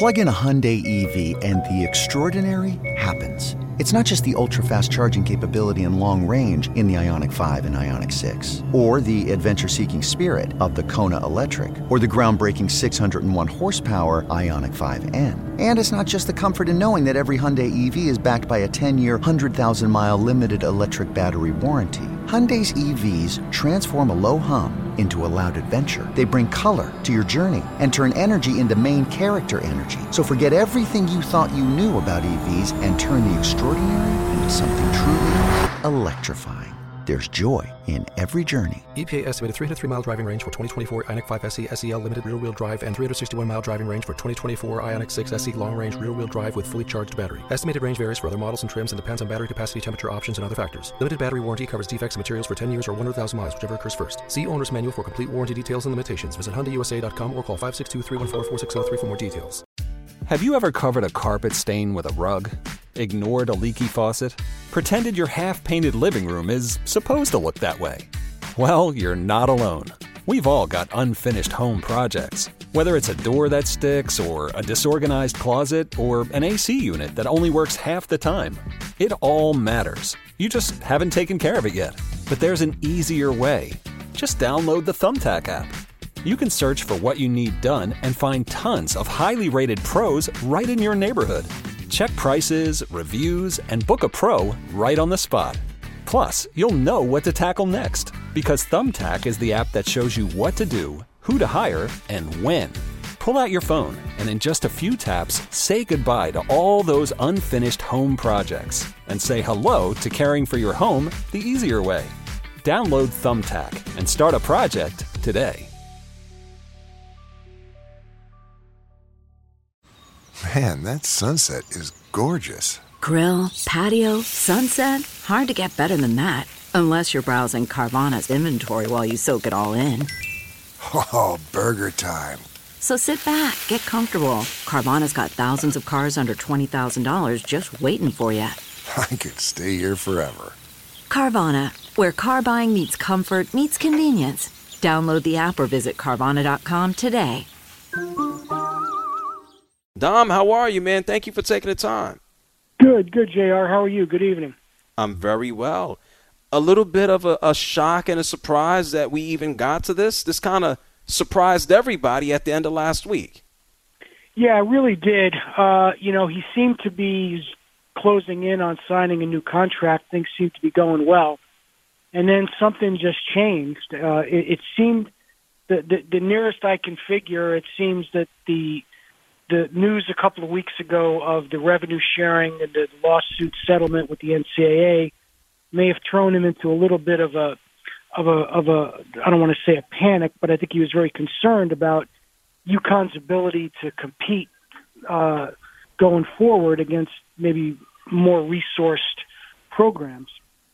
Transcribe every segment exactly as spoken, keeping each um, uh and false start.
Plug in a Hyundai E V and the extraordinary happens. It's not just the ultra-fast charging capability and long range in the Ioniq five and Ioniq six, or the adventure-seeking spirit of the Kona Electric, or the groundbreaking six hundred one horsepower Ioniq five N. And it's not just the comfort in knowing that every Hyundai E V is backed by a ten-year, one hundred thousand mile limited electric battery warranty. Hyundai's E Vs transform a low hum into a loud adventure. They bring color to your journey and turn energy into main character energy. So forget everything you thought you knew about E Vs and turn the extraordinary into something truly electrifying. There's joy in every journey. E P A estimated three hundred three mile driving range for twenty twenty-four Ioniq five S E S E L limited rear-wheel drive and three hundred sixty-one mile driving range for twenty twenty-four Ioniq six S E long-range rear-wheel drive with fully charged battery. Estimated range varies for other models and trims and depends on battery capacity, temperature options, and other factors. Limited battery warranty covers defects in materials for ten years or one hundred thousand miles, whichever occurs first. See owner's manual for complete warranty details and limitations. Visit Hyundai U S A dot com or call five six two, three one four, four six zero three for more details. Have you ever covered a carpet stain with a rug? Ignored a leaky faucet? Pretended your half-painted living room is supposed to look that way? Well, you're not alone. We've all got unfinished home projects. Whether it's a door that sticks, or a disorganized closet, or an A C unit that only works half the time. It all matters. You just haven't taken care of it yet. But there's an easier way. Just download the Thumbtack app. You can search for what you need done and find tons of highly rated pros right in your neighborhood. Check prices, reviews, and book a pro right on the spot. Plus, you'll know what to tackle next, because Thumbtack is the app that shows you what to do, who to hire, and when. Pull out your phone and in just a few taps, say goodbye to all those unfinished home projects and say hello to caring for your home the easier way. Download Thumbtack and start a project today. Man, that sunset is gorgeous. Grill, patio, sunset. Hard to get better than that. Unless you're browsing Carvana's inventory while you soak it all in. Oh, burger time. So sit back, get comfortable. Carvana's got thousands of cars under twenty thousand dollars just waiting for you. I could stay here forever. Carvana, where car buying meets comfort meets convenience. Download the app or visit Carvana dot com today. Dom, how are you, man? Thank you for taking the time. Good, good, J R. How are you? Good evening. I'm very well. A little bit of a, a shock and a surprise that we even got to this. This kind of surprised everybody at the end of last week. Yeah, it really did. Uh, you know, he seemed to be closing in on signing a new contract. Things seemed to be going well. And then something just changed. Uh, it, it seemed, the, the, the nearest I can figure, it seems that the the news a couple of weeks ago of the revenue sharing and the lawsuit settlement with the N C double A may have thrown him into a little bit of a, of a, of a, I don't want to say a panic, but I think he was very concerned about UConn's ability to compete uh, going forward against maybe more resourced programs.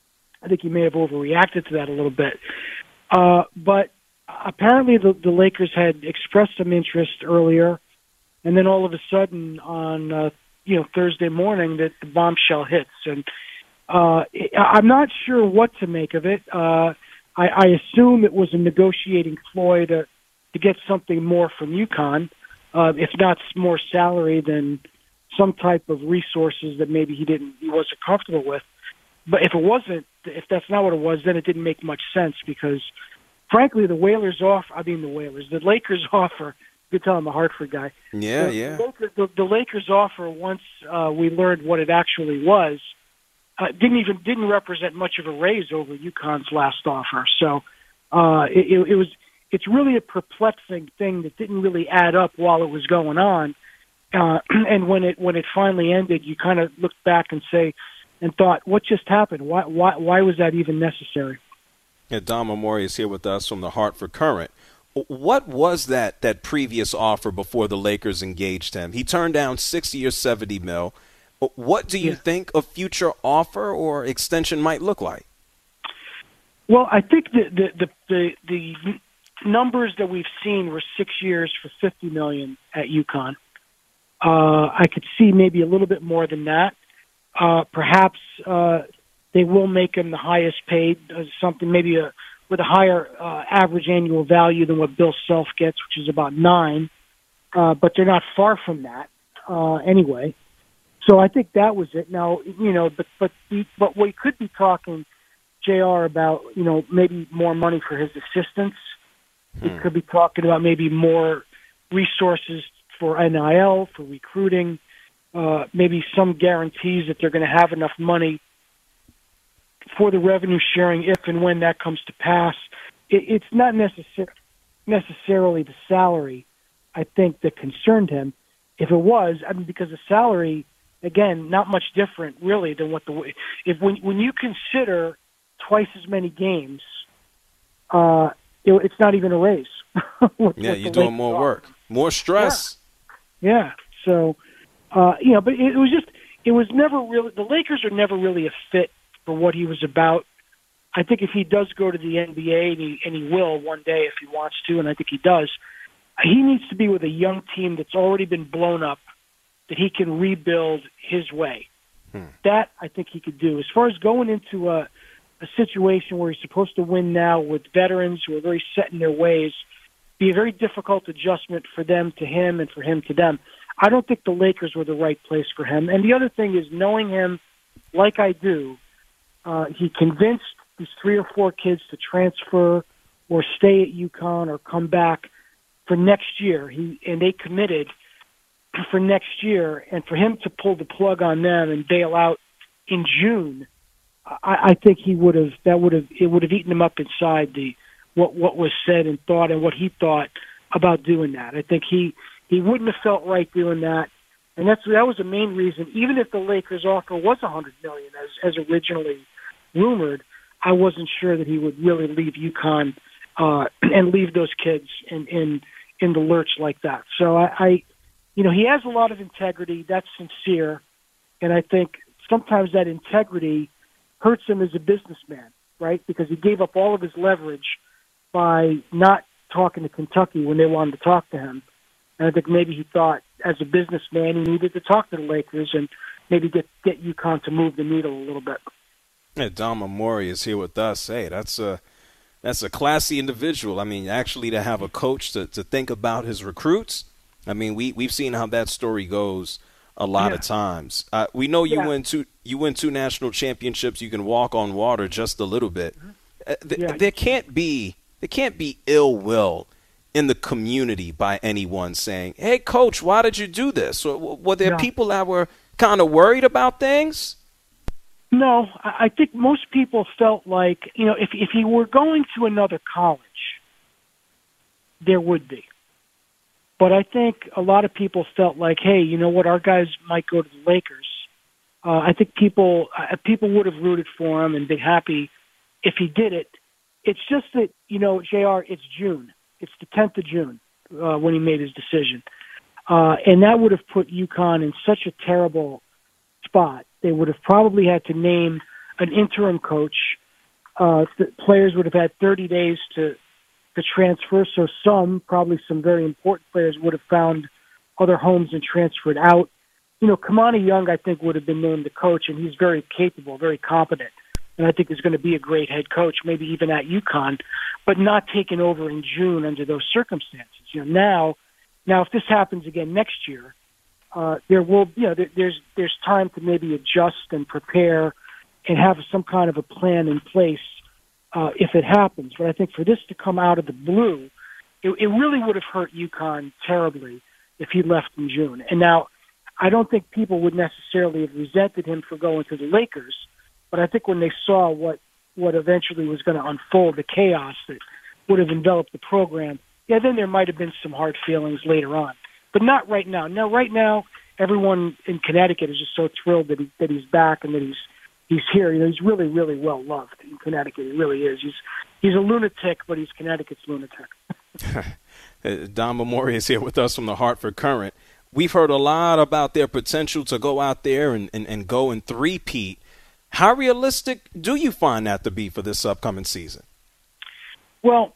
I think he may have overreacted to that a little bit. Uh, but apparently the, the Lakers had expressed some interest earlier, and then all of a sudden on uh, you know Thursday morning that the bombshell hits. And uh, I'm not sure what to make of it. Uh, I, I assume it was a negotiating ploy to, to get something more from UConn, uh, if not more salary than some type of resources that maybe he didn't, he wasn't comfortable with. But if it wasn't, if that's not what it was, then it didn't make much sense because, frankly, the Whalers offer, I mean the Whalers, the Lakers offer, you could tell I'm a Hartford guy. Yeah, the, yeah. The, the, the Lakers offer, once uh, we learned what it actually was, uh, didn't even didn't represent much of a raise over UConn's last offer. So uh, it, it, it was it's really a perplexing thing that didn't really add up while it was going on. Uh, and when it when it finally ended, you kind of looked back and say, and thought, what just happened? Why why why was that even necessary? Yeah, Dom Amore is here with us from the Hartford Courant. What was that that previous offer before the Lakers engaged him? He turned down sixty or seventy mil. What do you yeah. think a future offer or extension might look like? Well, I think the the the, the, the numbers that we've seen were six years for fifty million at UConn. Uh, I could see maybe a little bit more than that. Uh, perhaps uh, they will make him the highest paid, uh, something maybe a, with a higher uh, average annual value than what Bill Self gets, which is about nine. Uh, but they're not far from that. uh, anyway. So I think that was it. Now, you know, but but but we could be talking, J R, about, you know, maybe more money for his assistants. Hmm. We could be talking about maybe more resources for N I L, for recruiting, uh, maybe some guarantees that they're going to have enough money for the revenue sharing if and when that comes to pass. It, it's not necessar- necessarily the salary, I think, that concerned him. If it was, I mean, because the salary, again, not much different really than what the if when when you consider twice as many games, uh, it, it's not even a raise. with, yeah, with you're doing more work, more stress. Yeah, yeah. So, uh, you know, but it, it was just it was never really the Lakers are never really a fit for what he was about. I think if he does go to the N B A, and he, and he will one day if he wants to, and I think he does, he needs to be with a young team that's already been blown up, that he can rebuild his way. Hmm. That I think he could do. As far as going into a, a situation where he's supposed to win now with veterans who are very set in their ways, be a very difficult adjustment for them to him and for him to them. I don't think the Lakers were the right place for him. And the other thing is, knowing him like I do, uh, he convinced these three or four kids to transfer or stay at UConn or come back for next year. He and they committed for next year, and for him to pull the plug on them and bail out in June, I, I think he would have that would have it would have eaten him up inside the what what was said and thought and what he thought about doing that. I think he he wouldn't have felt right doing that, and that's that was the main reason. Even if the Lakers offer was a hundred million as as originally rumored, I wasn't sure that he would really leave UConn uh, and leave those kids in in in the lurch like that. So I. I You know, he has a lot of integrity. That's sincere. And I think sometimes that integrity hurts him as a businessman, right? Because he gave up all of his leverage by not talking to Kentucky when they wanted to talk to him. And I think maybe he thought as a businessman he needed to talk to the Lakers and maybe get, get UConn to move the needle a little bit. Yeah, Don Mamori is here with us. Hey, that's a, that's a classy individual. I mean, actually to have a coach to, to think about his recruits, I mean, we we've seen how that story goes a lot yeah. of times. Uh, we know you yeah. win two you win two national championships. You can walk on water just a little bit. Uh, th- yeah. There can't be there can't be ill will in the community by anyone saying, "Hey, coach, why did you do this?" Or were there no. people that were kind of worried about things? No, I think most people felt like, you know, if if he were going to another college, there would be. But I think a lot of people felt like, hey, you know what, our guys might go to the Lakers. Uh, I think people uh, people would have rooted for him and been happy if he did it. It's just that, you know, J R, it's June. It's the tenth of June uh, when he made his decision. Uh, and that would have put UConn in such a terrible spot. They would have probably had to name an interim coach. Uh, the players would have had thirty days to to transfer, so some, probably some very important players, would have found other homes and transferred out. You know, Kamani Young, I think, would have been named the coach, and he's very capable, very competent, and I think is going to be a great head coach, maybe even at UConn, but not taken over in June under those circumstances. You know, now, now if this happens again next year, uh, there will, you know, there, there's there's time to maybe adjust and prepare and have some kind of a plan in place. Uh, if it happens. But I think for this to come out of the blue, it, it really would have hurt UConn terribly if he left in June. And now, I don't think people would necessarily have resented him for going to the Lakers, but I think when they saw what, what eventually was going to unfold, the chaos that would have enveloped the program, yeah, then there might have been some hard feelings later on. But not right now. Now, right now, everyone in Connecticut is just so thrilled that, he, that he's back and that he's He's here. You know, he's really, really well loved in Connecticut. He really is. He's he's a lunatic, but he's Connecticut's lunatic. Don Mamori is here with us from the Hartford Courant. We've heard a lot about their potential to go out there and, and, and go and three-peat. How realistic do you find that to be for this upcoming season? Well,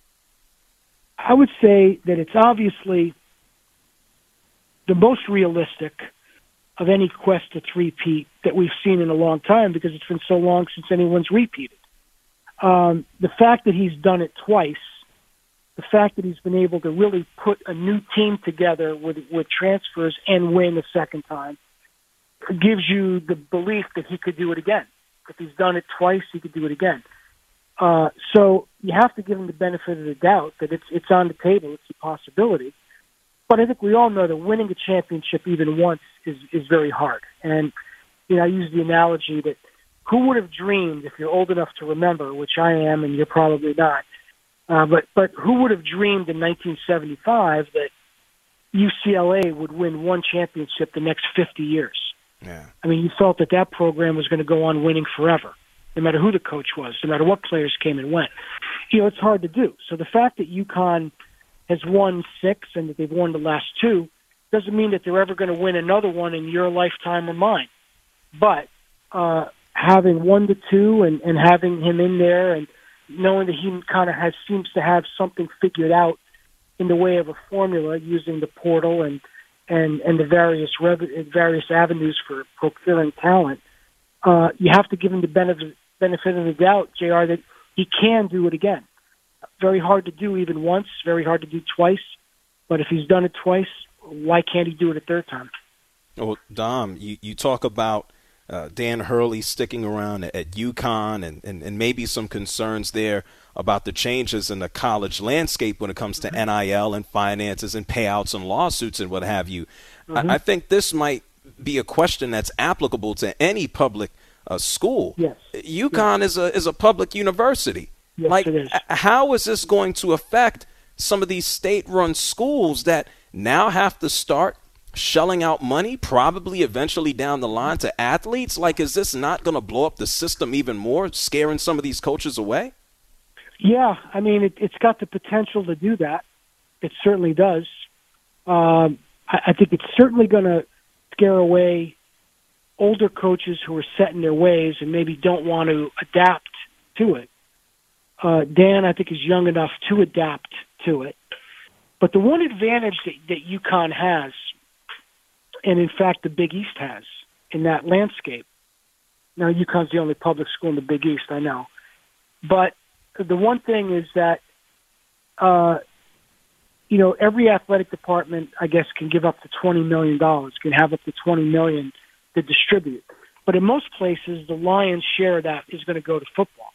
I would say that it's obviously the most realistic of any quest to three-peat that we've seen in a long time, because it's been so long since anyone's repeated. Um, the fact that he's done it twice, the the fact that he's been able to really put a new team together with with transfers and win a second time gives you the belief that he could do it again. If he's done it twice, he could do it again. Uh, so you have to give him the benefit of the doubt that it's it's on the table, it's a possibility. But I think we all know that winning a championship even once is, is very hard. And, you know, I use the analogy that who would have dreamed, if you're old enough to remember, which I am and you're probably not, uh, but, but who would have dreamed in nineteen seventy-five that U C L A would win one championship the next fifty years? Yeah. I mean, you felt that that program was going to go on winning forever, no matter who the coach was, no matter what players came and went. You know, it's hard to do. So the fact that UConn has won six and that they've won the last two doesn't mean that they're ever going to win another one in your lifetime or mine. But uh, having one to two and, and having him in there and knowing that he kind of has seems to have something figured out in the way of a formula using the portal and and, and the various rev- various avenues for procuring talent, uh, you have to give him the benefit, benefit of the doubt, J R, that he can do it again. Very hard to do even once, very hard to do twice. But if he's done it twice, why can't he do it a third time? Well, Dom, you, you talk about uh, Dan Hurley sticking around at, at UConn and, and, and maybe some concerns there about the changes in the college landscape when it comes to N I L and finances and payouts and lawsuits and what have you. Mm-hmm. I, I think this might be a question that's applicable to any public uh, school. Yes. UConn yes. is a is a public university. Yes, like, it is. How is this going to affect some of these state-run schools that now have to start shelling out money, probably eventually down the line, to athletes? Like, is this not going to blow up the system even more, scaring some of these coaches away? Yeah, I mean, it, it's got the potential to do that. It certainly does. Um, I, I think it's certainly going to scare away older coaches who are set in their ways and maybe don't want to adapt to it. Uh, Dan, I think, is young enough to adapt to it. But the one advantage that, that UConn has, and in fact the Big East has, in that landscape, now UConn's the only public school in the Big East, I know, but the one thing is that, uh, you know, every athletic department, I guess, can give up to twenty million dollars, can have up to twenty million dollars to distribute. But in most places, the lion's share of that is going to go to football.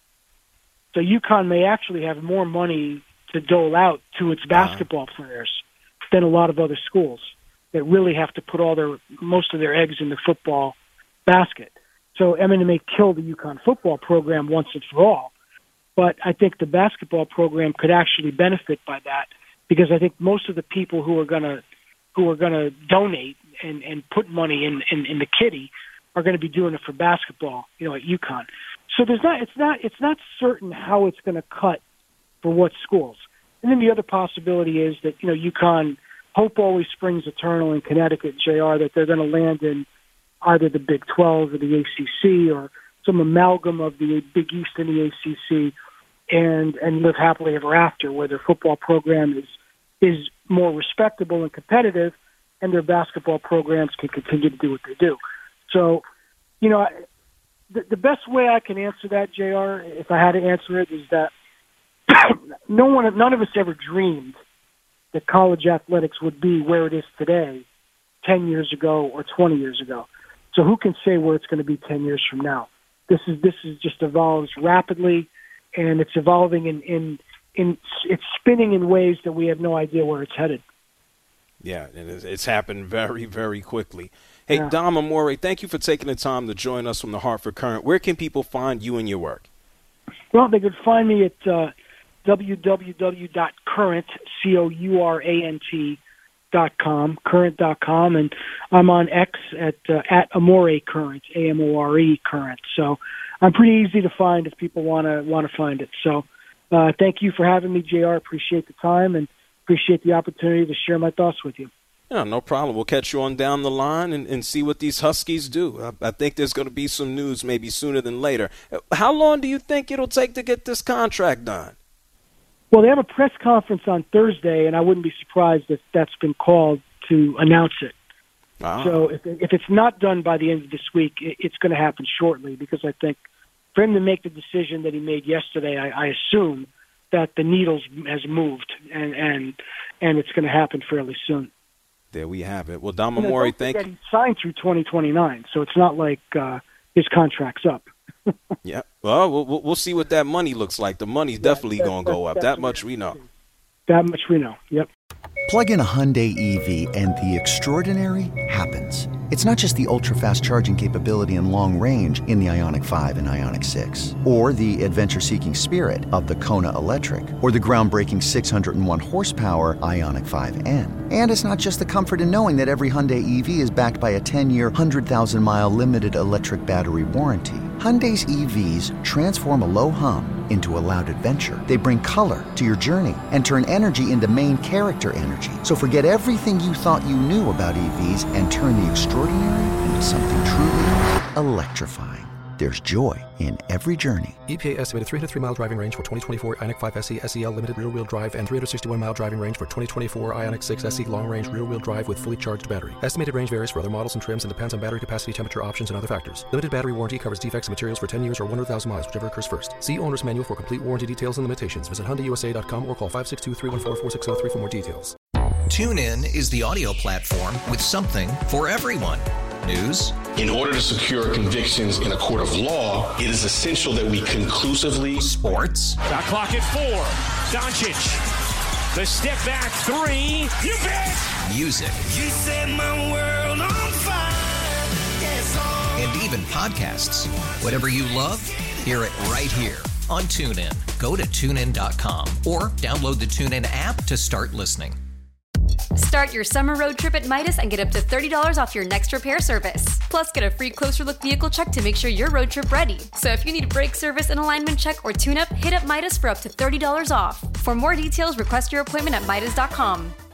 So UConn may actually have more money to dole out to its basketball uh-huh. players than a lot of other schools that really have to put all their most of their eggs in the football basket. So, I mean, it may kill the UConn football program once and for all. But I think the basketball program could actually benefit by that, because I think most of the people who are gonna who are gonna donate and, and put money in, in, in the kitty are going to be doing it for basketball, you know, at UConn. So there's not it's not it's not certain how it's going to cut for what schools. And then the other possibility is that, you know, UConn, hope always springs eternal in Connecticut, J R, that they're going to land in either the Big twelve or the A C C or some amalgam of the Big East and the A C C. And, and live happily ever after, where their football program is is more respectable and competitive, and their basketball programs can continue to do what they do. So, you know, the, the best way I can answer that, J R, if I had to answer it, is that no one, none of us ever dreamed that college athletics would be where it is today, ten years ago or twenty years ago. So who can say where it's going to be ten years from now? This is this is just evolves rapidly. And it's evolving in, in, in, it's spinning in ways that we have no idea where it's headed. Yeah, and it's happened very, very quickly. Hey, yeah. Dom Amore, thank you for taking the time to join us from the Hartford Courant. Where can people find you and your work? Well, they could find me at uh, w w w dot current, C O U R A N T, dot com, current dot com, and I'm on X at uh, at Amore Current, A M O R E Current. So I'm pretty easy to find if people want to want to find it. So uh, thank you for having me, J R. Appreciate the time and appreciate the opportunity to share my thoughts with you. Yeah, no problem. We'll catch you on down the line and, and see what these Huskies do. I, I think there's going to be some news maybe sooner than later. How long do you think it'll take to get this contract done? Well, they have a press conference on Thursday, and I wouldn't be surprised if that's been called to announce it. Ah. So if, if it's not done by the end of this week, it, it's going to happen shortly, because I think for him to make the decision that he made yesterday, I, I assume that the needles has moved, and and and it's going to happen fairly soon. There we have it. Well, Daryl You know, Morey, don't thank forget, he's signed through twenty twenty-nine, so it's not like uh, his contract's up. Yeah. Well, well, we'll see what that money looks like. The money's definitely going to go up. That much we know. That much we know. Yep. Plug in a Hyundai E V and the extraordinary happens. It's not just the ultra-fast charging capability and long range in the Ioniq five and Ioniq six, or the adventure-seeking spirit of the Kona Electric, or the groundbreaking six hundred one horsepower Ioniq five N. And it's not just the comfort in knowing that every Hyundai E V is backed by a ten-year, one hundred thousand mile limited electric battery warranty. Hyundai's E Vs transform a low hum into a loud adventure. They bring color to your journey and turn energy into main character energy. So forget everything you thought you knew about E Vs and turn the extraordinary into something truly electrifying. There's joy in every journey. E P A estimated three hundred three mile driving range for twenty twenty-four Ioniq five S E S E L limited rear-wheel drive and three hundred sixty-one mile driving range for twenty twenty-four Ioniq six S E long-range rear-wheel drive with fully charged battery. Estimated range varies for other models and trims and depends on battery capacity, temperature options, and other factors. Limited battery warranty covers defects in materials for ten years or one hundred thousand miles, whichever occurs first. See owner's manual for complete warranty details and limitations. Visit Hyundai U S A dot com or call five six two, three one four, four six zero three for more details. TuneIn is the audio platform with something for everyone. News. In order to secure convictions in a court of law, it is essential that we conclusively. Sports. Shot clock at four. Doncic. The step back three. You bet. Music. You set my world on fire. Yes, oh. And even podcasts. Whatever you love, hear it right here on TuneIn. Go to tune in dot com or download the TuneIn app to start listening. Start your summer road trip at Midas and get up to thirty dollars off your next repair service. Plus, get a free closer look vehicle check to make sure your road trip ready. So if you need a brake service, an alignment check, or tune-up, hit up Midas for up to thirty dollars off. For more details, request your appointment at Midas dot com.